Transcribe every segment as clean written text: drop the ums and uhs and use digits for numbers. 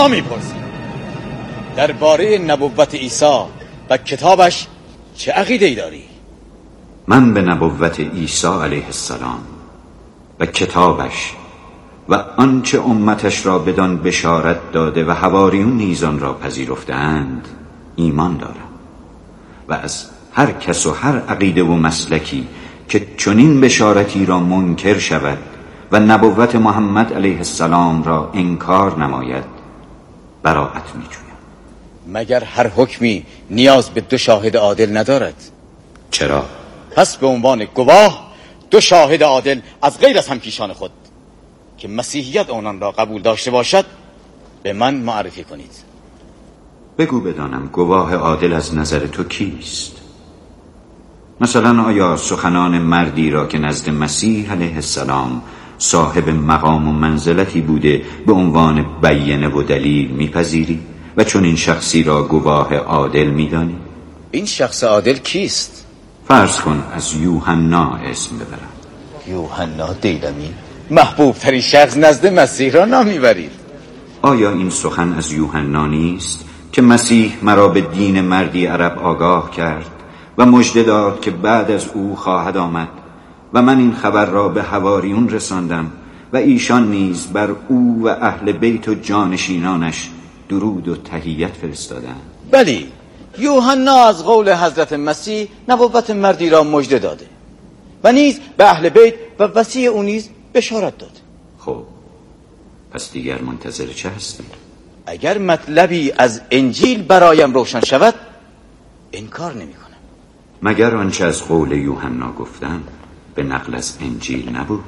ما میپرسیم درباره نبوت عیسی و کتابش چه عقیده‌ای داری؟ من به نبوت عیسی علیه السلام و کتابش و آنچه امتش را بدان بشارت داده و حواریون نیز آن را پذیرفتند ایمان دارم و از هر کس و هر عقیده و مسلکی که چنین بشارتی را منکر شود و نبوت محمد علیه السلام را انکار نماید براءت می‌جویم. مگر هر حکمی نیاز به 2 شاهد عادل ندارد؟ چرا؟ پس به عنوان گواه 2 شاهد عادل از غیر از همکیشان خود که مسیحیت آنان را قبول داشته باشد به من معرفی کنید. بگو بدانم گواه عادل از نظر تو کیست؟ مثلا آیا سخنان مردی را که نزد مسیح علیه السلام صاحب مقام و منزلتی بوده به عنوان بیانه و دلیل میپذیری و چون این شخصی را گواه عادل میدانی؟ این شخص عادل کیست؟ فرض کن از یوحنا اسم ببرم. یوحنا دیلمی محبوب ترین شخص نزد مسیح را نامیبرید. آیا این سخن از یوحنا نیست که مسیح مرا به دین مردی عرب آگاه کرد و مژده داد که بعد از او خواهد آمد و من این خبر را به حواریون رساندم و ایشان نیز بر او و اهل بیت و جانشینانش درود و تحیت فرستادند؟ بلی، یوحنا از قول حضرت مسیح نبوت مردی را مژده داده و نیز به اهل بیت و وصی او نیز بشارت داد. خب پس دیگر منتظر چه هستی؟ اگر مطلبی از انجیل برایم روشن شود انکار نمی کنم. مگر آنچه از قول یوحنا گفتم به نقل از انجیل نبود؟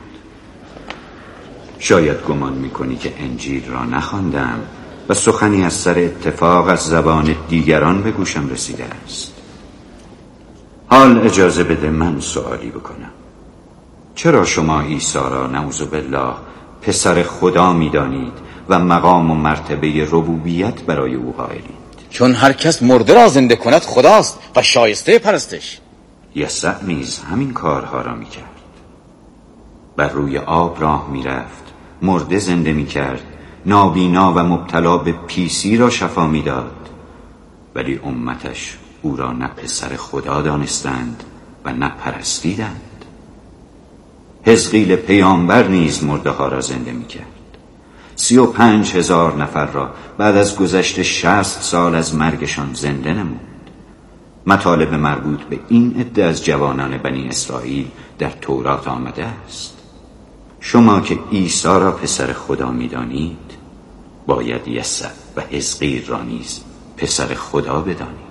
شاید گمان میکنی که انجیل را نخواندم و سخنی از سر اتفاق از زبان دیگران به گوشم رسیده است. حال اجازه بده من سوالی بکنم. چرا شما عیسی را نعوذ بالله پسر خدا میدانید و مقام و مرتبه ربوبیت برای او قائلید؟ چون هر کس مرده را زنده کند خداست و شایسته پرستش. یسوع نیز همین کارها را میکرد. بر روی آب راه میرفت، مرده زنده میکرد، نابینا و مبتلا به پیسی را شفا میداد، ولی امتش او را نه پسر خدا دانستند و نه پرستیدند. حزقیل پیامبر نیز مرده ها را زنده میکرد. 35,000 نفر را بعد از گذشت 60 سال از مرگشان زنده نمود. مطالب مربوط به این عده از جوانان بنی اسرائیل در تورات آمده است. شما که عیسی را پسر خدا می‌دانید باید یسوع و حزقیل را نیز پسر خدا بدانید.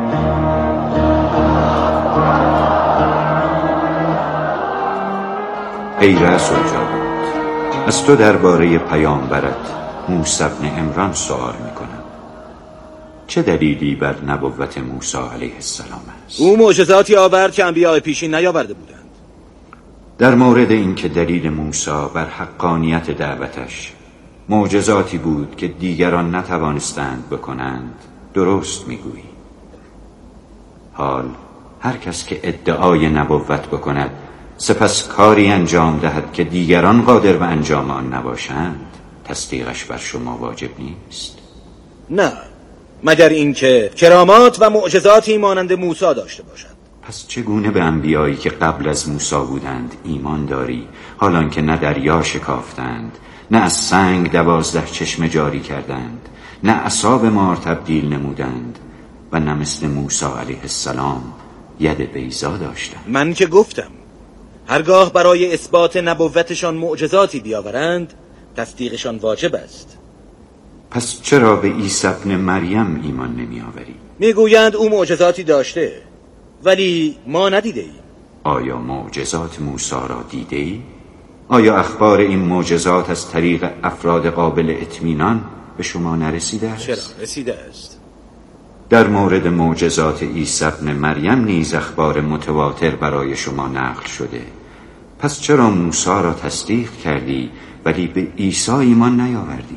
ای رسول جواد، از تو درباره پیامبرت موسی بن عمران سوال میکنم. چه دلیلی بر نبوت موسی علیه السلام است؟ او معجزاتی آورد که انبیاء پیشین نیاورده بودند. در مورد این که دلیل موسی بر حقانیت دعوتش معجزاتی بود که دیگران نتوانستند بکنند درست میگویی. حال هر کس که ادعای نبوت بکند سپس کاری انجام دهد که دیگران قادر به انجام آن نباشند تصدیقش بر شما واجب نیست؟ نه، مگر اینکه کرامات و معجزاتی مانند موسی داشته باشد. پس چگونه به انبیایی که قبل از موسی بودند ایمان داری حالان که نه دریا شکافتند، نه از سنگ 12 چشمه جاری کردند، نه عصا به مار تبدیل نمودند و نه مثل موسی علیه السلام ید بیضا داشتند؟ من که گفتم هرگاه برای اثبات نبوتشان معجزاتی بیاورند تصدیقشان واجب است. پس چرا به عیسی ابن مریم ایمان نمی آوری؟ میگویند او معجزاتی داشته ولی ما ندیده ایم. آیا معجزات موسی را دیده ای؟ آیا اخبار این معجزات از طریق افراد قابل اطمینان به شما نرسیده است؟ چرا رسیده است. در مورد معجزات عیسی ابن مریم نیز اخبار متواتر برای شما نقل شده. پس چرا موسی را تصدیق کردی ولی به عیسی ایمان نیاوردی؟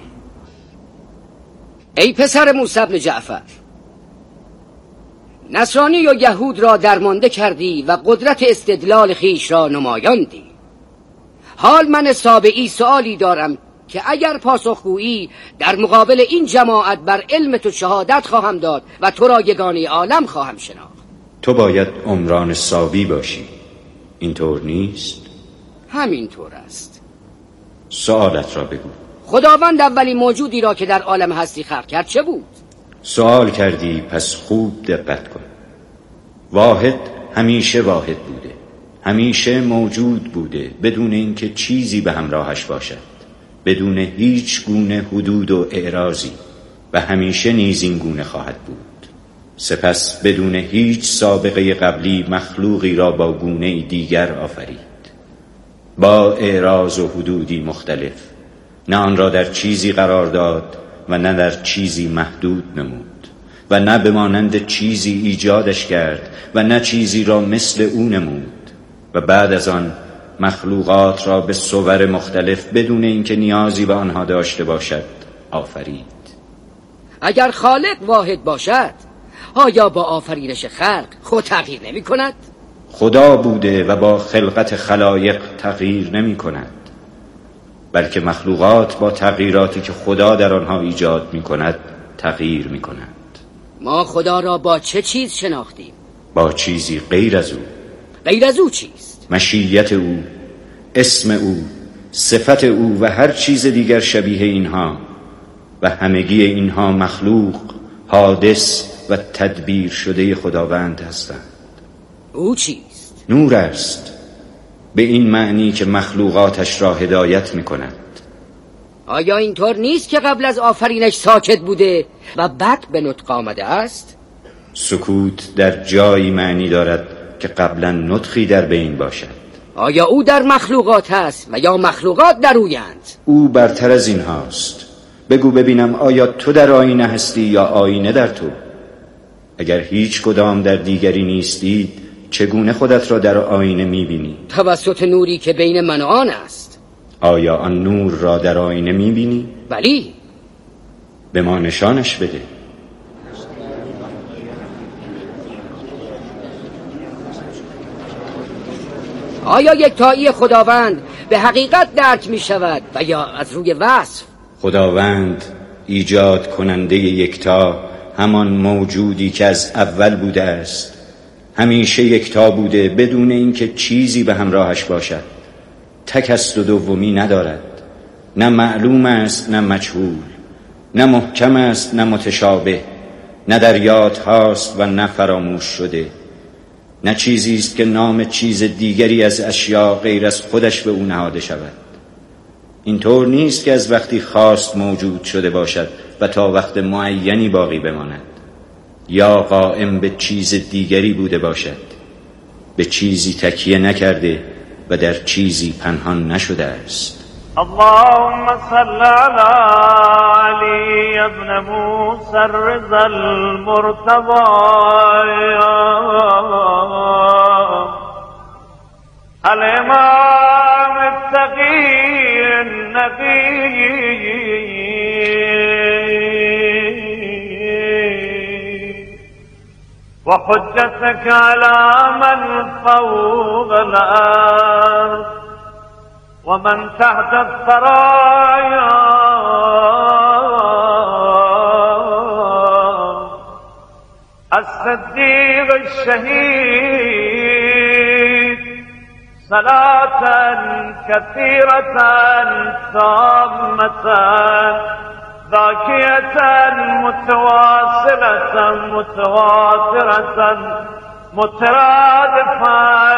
ای پسر موسی بن جعفر، نصرانی و یهود را درمانده کردی و قدرت استدلال خیش را نمایاندی. حال من سابعی سؤالی دارم که اگر پاسخگویی در مقابل این جماعت بر علم تو شهادت خواهم داد و تو را یگانه عالم خواهم شناخت. تو باید عمران ساوی باشی، اینطور نیست؟ همینطور است. سوالت را بگو. خداوند اولین موجودی را که در عالم هستی خلق کرد چه بود؟ سوال کردی، پس خوب دقت کن. واحد همیشه واحد بوده، همیشه موجود بوده، بدون اینکه چیزی به همراهش باشد، بدون هیچ گونه حدود و اعراضی، و همیشه نیز این گونه خواهد بود. سپس بدون هیچ سابقه قبلی مخلوقی را با گونه دیگر آفرید، با اعراض و حدودی مختلف، نه آن را در چیزی قرار داد و نه در چیزی محدود نمود، و نه به مانند چیزی ایجادش کرد و نه چیزی را مثل او نمود، و بعد از آن مخلوقات را به صور مختلف بدون اینکه نیازی به آنها داشته باشد آفرید. اگر خالق واحد باشد آیا با آفرینش خلق خود تغییر نمی کند؟ خدا بوده و با خلقت خلایق تغییر نمی کند، بلکه مخلوقات با تغییراتی که خدا در آنها ایجاد می کند تغییر می کند. ما خدا را با چه چیز شناختیم؟ با چیزی غیر از او. غیر از او چیست؟ مشیت او، اسم او، صفت او و هر چیز دیگر شبیه اینها، و همگی اینها مخلوق، حادث و تدبیر شده خداوند هستند. او چیست؟ نور است، به این معنی که مخلوقاتش را هدایت می کند. آیا اینطور نیست که قبل از آفرینش ساکت بوده و بعد به نطق آمده است؟ سکوت در جایی معنی دارد که قبلا نطقی در بین باشد. آیا او در مخلوقات هست و یا مخلوقات در اویند؟ او برتر از این هاست. بگو ببینم آیا تو در آینه هستی یا آینه در تو؟ اگر هیچ کدام در دیگری نیستید چگونه خودت را در آینه می‌بینی؟ توسط نوری که بین من و آن است. آیا آن نور را در آینه می‌بینی؟ بلی. به ما نشانش بده. آیا یکتایی خداوند به حقیقت درک می شود و یا از روی وصف؟ خداوند ایجاد کننده یکتا، همان موجودی که از اول بوده است، همیشه یکتا بوده بدون اینکه چیزی به همراهش باشد. تک است و دومی ندارد، نه معلوم است نه مجهول، نه محکم است نه متشابه، نه در یاد هاست و نه فراموش شده، نه چیزی است که نام چیز دیگری از اشیاء غیر از خودش به او نهاده شود. اینطور نیست که از وقتی خواست موجود شده باشد و تا وقت معینی باقی بماند، یا قائم به چیز دیگری بوده باشد، به چیزی تکیه نکرده و در چیزی پنهان نشده است. اللهم صل على علي ابن موسى الرضا المرتضى الإمام التقي النبي وحجتك على من فوق الأرض ومن تحت الثرايا الصديق الشهيد صلاة كثيرة تامة ذاكية متواصلة متواترة مترادفة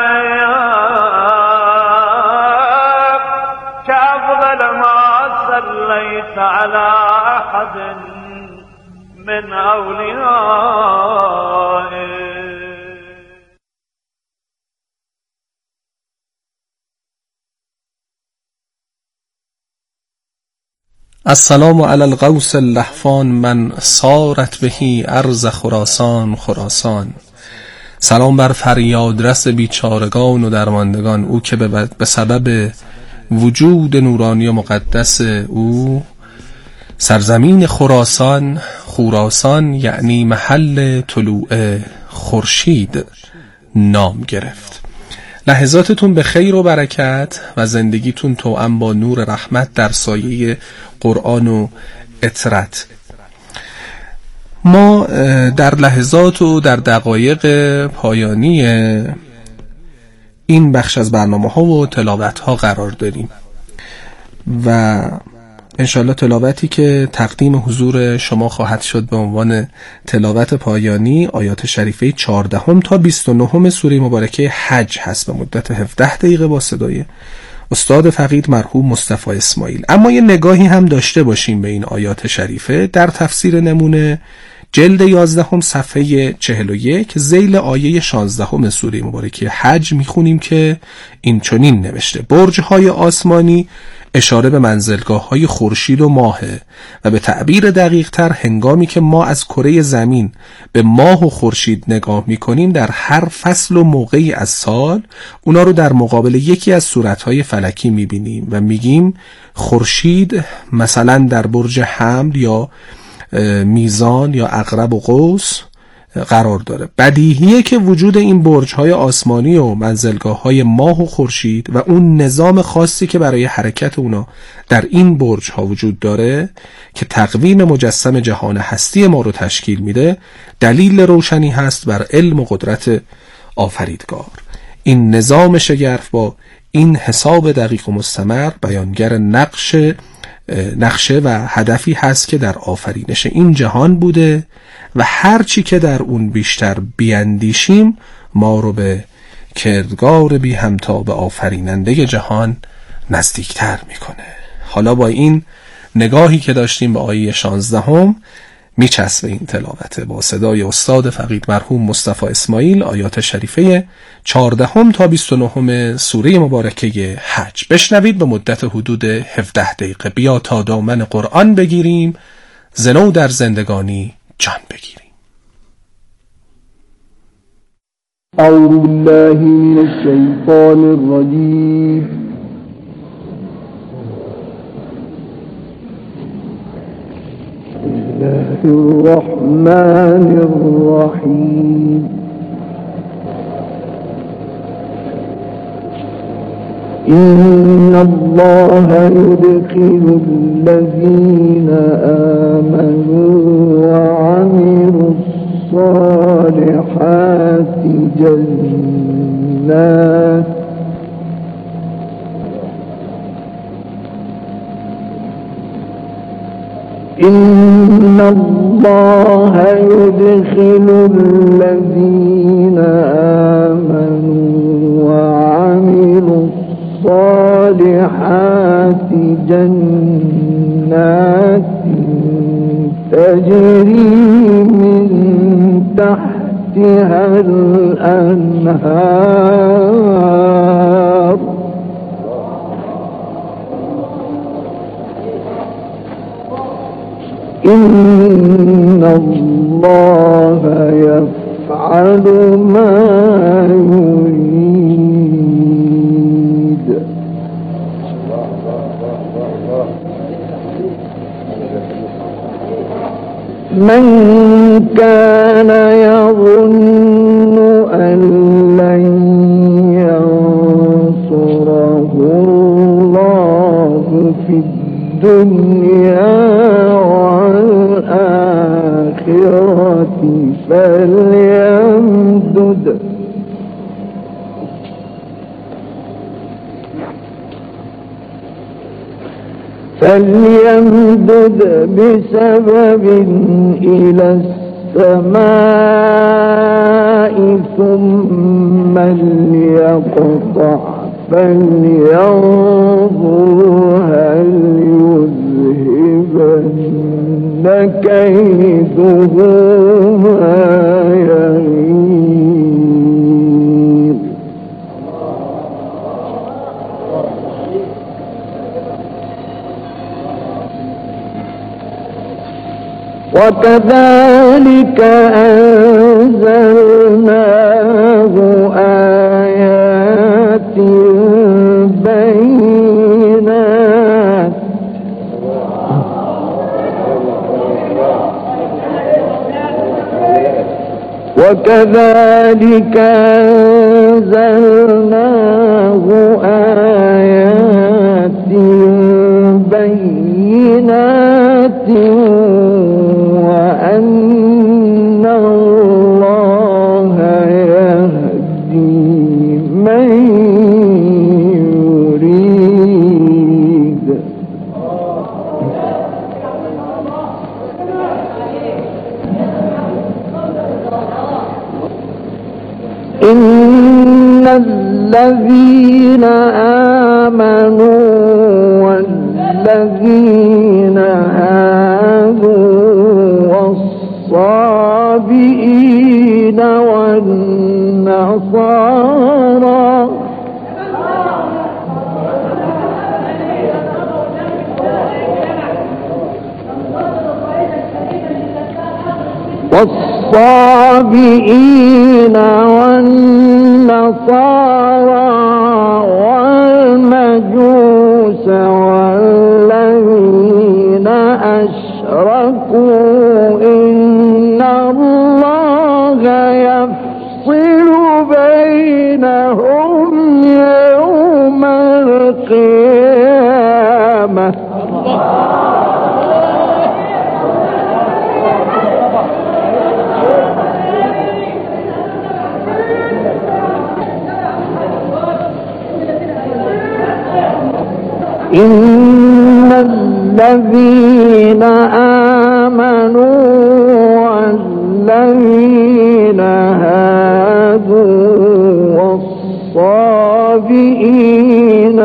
كأفضل ما صليت على أحد من أوليائه. السلام علی الغوث اللهفان من صارت بهی ارض خراسان خراسان. سلام بر فریادرس بیچارگان و درماندگان، او که به سبب وجود نورانی و مقدس او سرزمین خراسان، خراسان یعنی محل طلوع خورشید، نام گرفت. لحظاتتون به خیر و برکت و زندگیتون توأم با نور رحمت در سایه قرآن و اطرت. ما در لحظات و در دقایق پایانی این بخش از برنامه ها و تلاوت ها قرار داریم و انشالله تلاوتی که تقدیم حضور شما خواهد شد به عنوان تلاوت پایانی آیات شریفه 14 تا 29 سوره مبارکه حج هست به مدت 17 دقیقه با صدای استاد فقید مرحوم مصطفی اسماعیل. اما یه نگاهی هم داشته باشیم به این آیات شریفه. در تفسیر نمونه جلد 11 صفحه 41 ذیل آیه 16 سوره مبارکه حج میخونیم که این چنین نوشته: برج‌های آسمانی اشاره به منزلگاه‌های خورشید و ماهه و به تعبیر دقیق‌تر هنگامی که ما از کره زمین به ماه و خورشید نگاه می‌کنیم در هر فصل و موقعی از سال اونا رو در مقابل یکی از صورت‌های فلکی می‌بینیم و میگیم خورشید مثلا در برج حمل یا میزان یا عقرب و قوس قرار داره. بدیهیه که وجود این برج‌های آسمانی و منزلگاه‌های ماه و خورشید و اون نظام خاصی که برای حرکت اونا در این برج‌ها وجود داره که تقویم مجسم جهان هستی ما رو تشکیل میده دلیل روشنی هست بر علم و قدرت آفریدگار. این نظام شگرف با این حساب دقیق و مستمر بیانگر نقشه و هدفی هست که در آفرینش این جهان بوده و هر چی که در اون بیشتر بیاندیشیم ما رو به کردگار بی همتا به آفریننده جهان نزدیکتر میکنه. حالا با این نگاهی که داشتیم به آیه 16 میچسبه این تلاوت با صدای استاد فقید مرحوم مصطفی اسماعیل آیات شریفه 14 تا 29 سوره مبارکه حج. بشنوید به مدت حدود 17 دقیقه. بیا تا دامن قرآن بگیریم، زنو در زندگانی جان بگیریم. اعوذ بالله من الشیطان الرجیم. الله الرحمن الرحیم. إن الله يدخل الذين آمنوا وعملوا الصالحات جنات إن الله يدخل الذين آمنوا وعملوا الصالحات جنات تجري من تحتها الأنهار إن الله يفعل ما يريد. من كان يظن أن لن ينصره الله في الدنيا والآخرة فليمدد بسبب إلى السماء ثم ليقطع فلينظر هل يذهبن كيده ما يغيظ. وكذلك أنزلناه آيات بينات وكذلك أنزلناه آمنوا والذين هادوا والصابئين والنصارى والمجوس والذين أشركوا إن الله يفصل بينهم يوم القيامة إن الذين آمنوا والذين هادوا والصابئين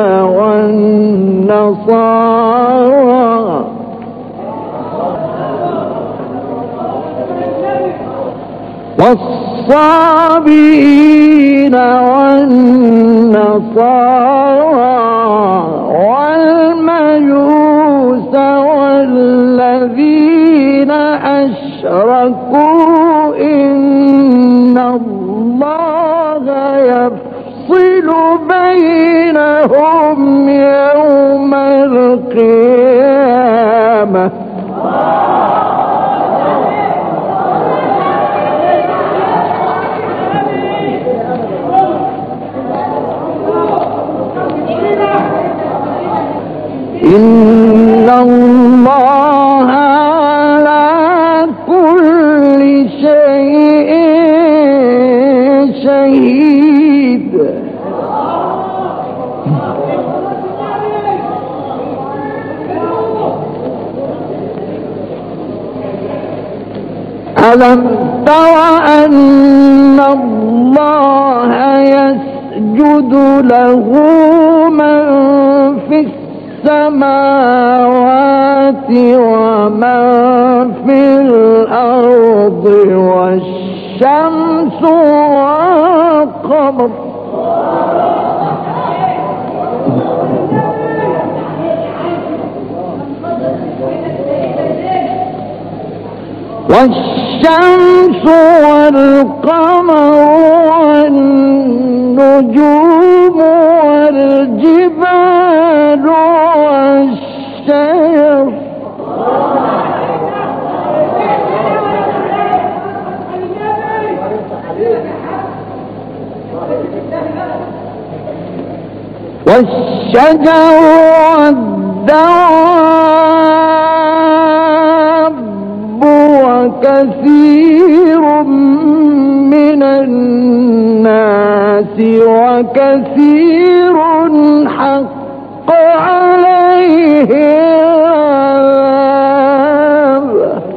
والنصارى والمجوس والذين أشركوا إن الله يفصل بينهم يوم القيامة إن الله على كل شيء شهيد ألم تر أن الله يسجد له من في السماوات ومن في الأرض والشمس والقمر والقمر والنجوم والجبال والشجر والدواب وكثير من الناس وكثير حق عليه العذاب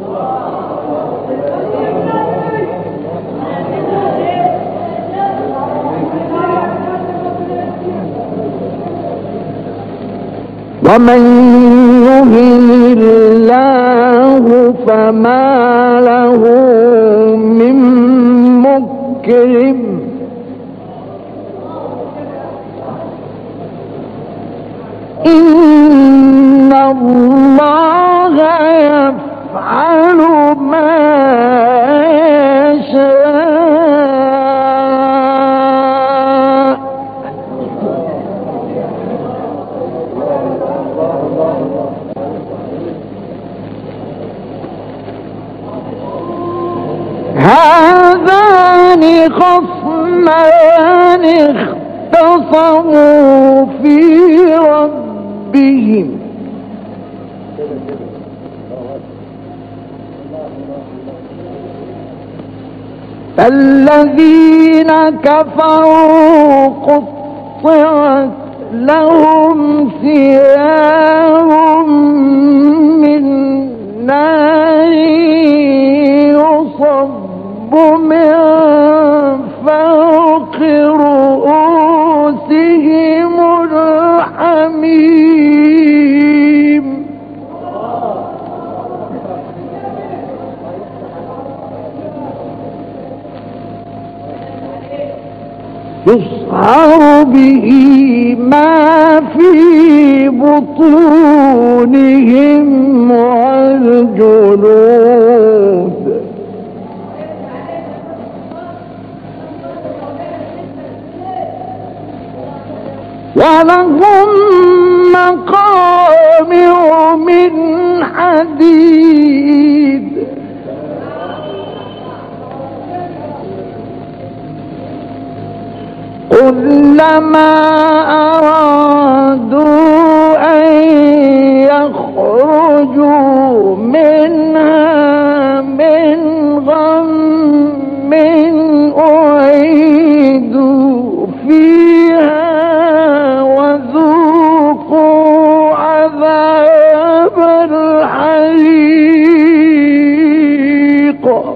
ومن يهن الله فما له من مكرم إن الله يفعل ما يشاء هذان خصمان اختصموا في ربهم الذين كفروا قطعت لهم ثياب من نار يصب من فوق رؤوسهم الحميم ما في بطونهم والجلود ولهم مقامع من حديد كلما أرادوا أن يخرجوا منها من غم أعيدوا فيها وذوقوا عذاب الحريق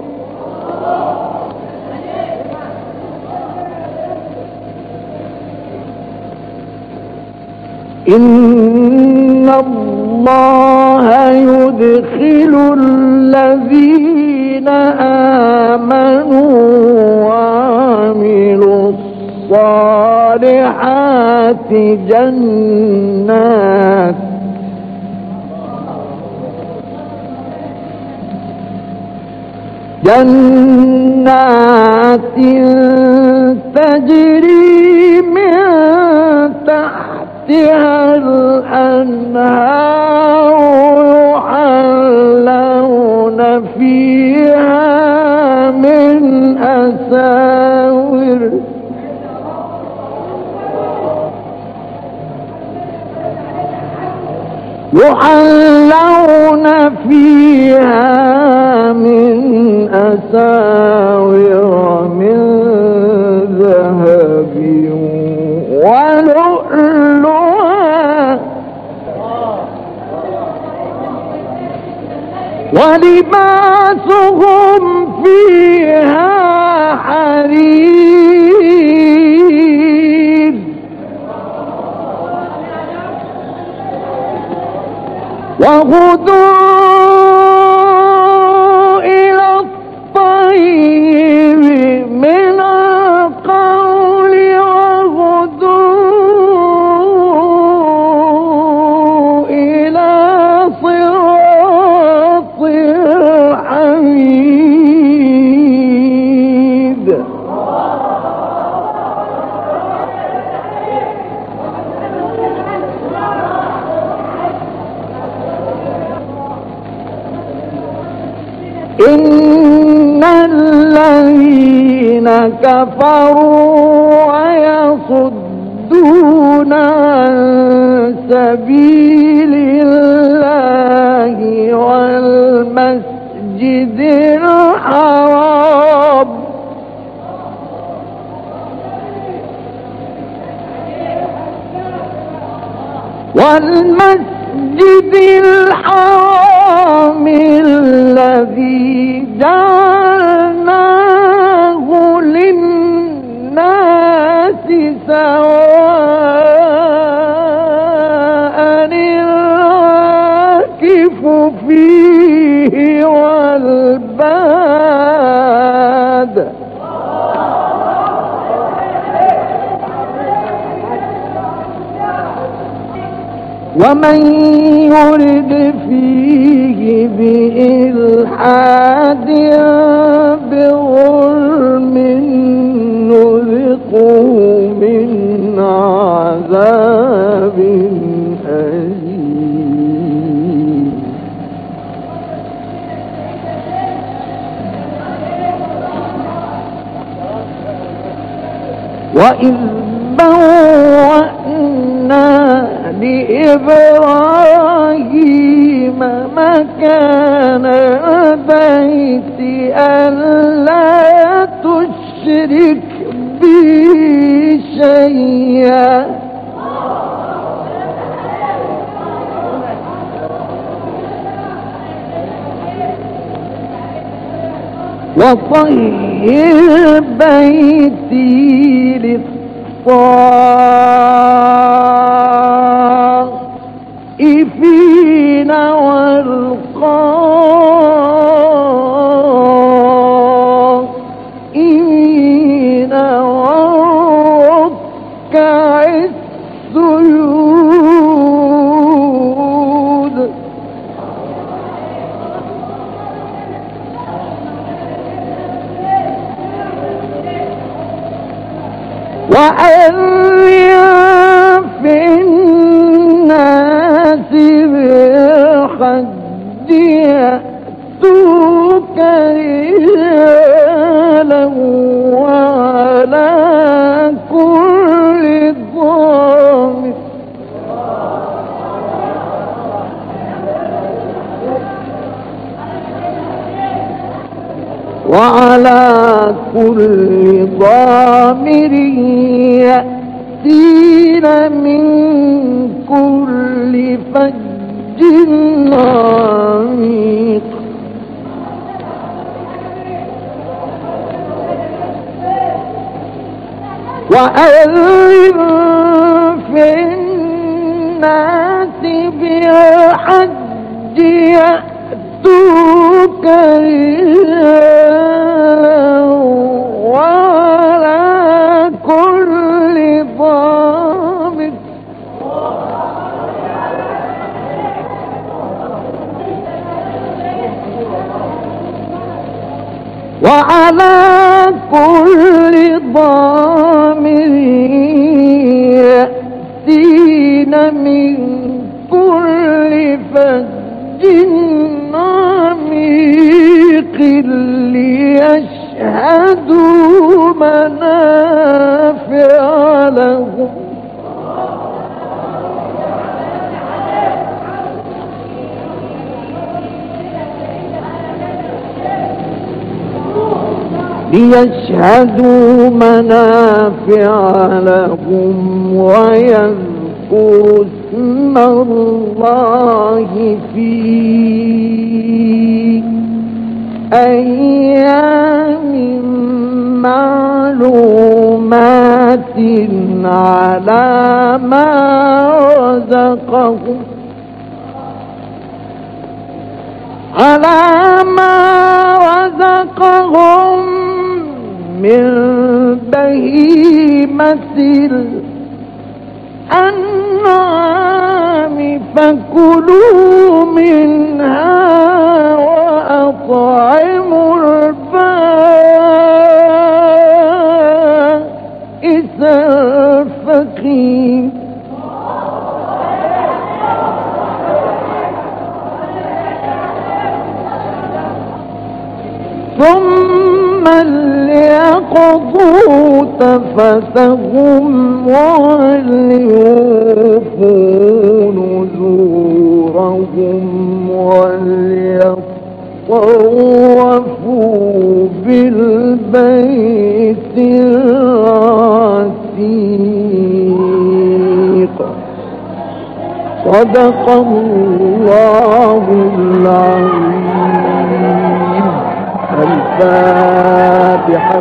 إن الله يدخل الذين آمنوا وعملوا الصالحات جنات تجري من تحتها الأنهار يحلون فيها من أساور من ذهب ولؤلؤا ولباسهم فيها حرير وغدوا إلى الطيب من القول وغدوا إلى صراط الحميد إن الذين كفروا ويصدون عن سبيل الله والمسجد الحرام الذي جعلناه للناس سواء العاكف فيه والباد ومن يرد فيه بإلحاد بظلم نذقه من عذاب أليم وإذ بوأنا لإبراهيم مكان البيت ألا تشرك بي شيئا وطهر بيتي للطائفين والقائمين والركع يأتوك رجالا وعلى كل ضامر يأتين من كل فج عميق وأذن في الناس بالحج يأتوك رجالا وعلى كل ضامر يأتين من كل فج عميق ليشهدوا منافع لهم ويذكروا اسم الله في أيام معلومات على ما رزقهم من بهيمة الأنعام فكلوا منها وأطعموا البائس الفقير ثم ليقضوا تفثهم وليوفوا نذورهم وليطوفوا بالبيت العتيق. صدق الله العظيم. الفاتحة.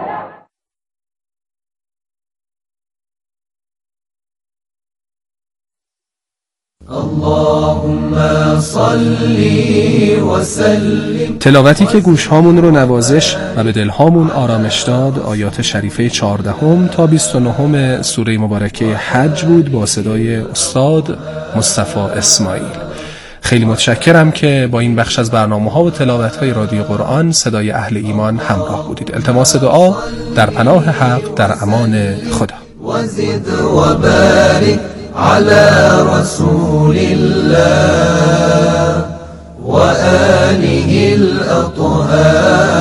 اللهم صل وسلم. تلاوتی که گوشهامون رو نوازش و به دلهامون آرامش داد آیات شریفه 14 تا 29 سوره مبارکه حج بود با صدای استاد مصطفی اسماعیل. خیلی متشکرم که با این بخش از برنامه‌ها و تلاوت‌های رادیو قرآن صدای اهل ایمان همراه بودید. التماس دعا در پناه حق در امان خدا. وزد وبارك على رسول الله وآله الأطهار